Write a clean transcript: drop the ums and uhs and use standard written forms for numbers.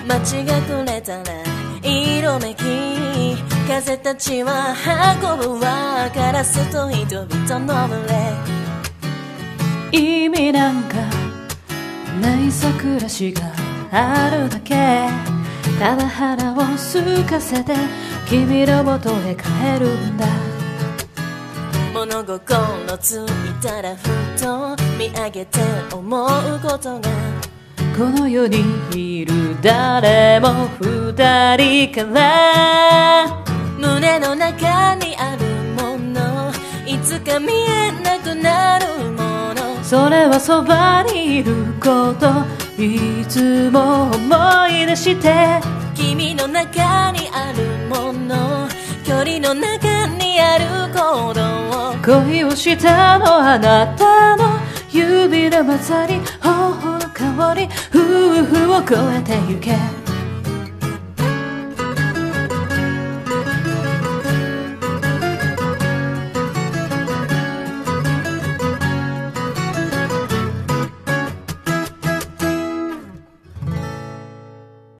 街が暮れたら色めき風たちは運ぶわカラスと人々の群れ意味なんかないさ暮らしがあるだけただ腹を空かせて君の元へ帰るんだ物心ついたらふと見上げて思うことがこの世にいる誰も二人から胸の中にあるものいつか見えなくなるものそれはそばにいることいつも思い出して君の中にあるもの距離の中にある行動恋をしたのあなたの指の混ざり頬の香り夫婦を越えてゆけ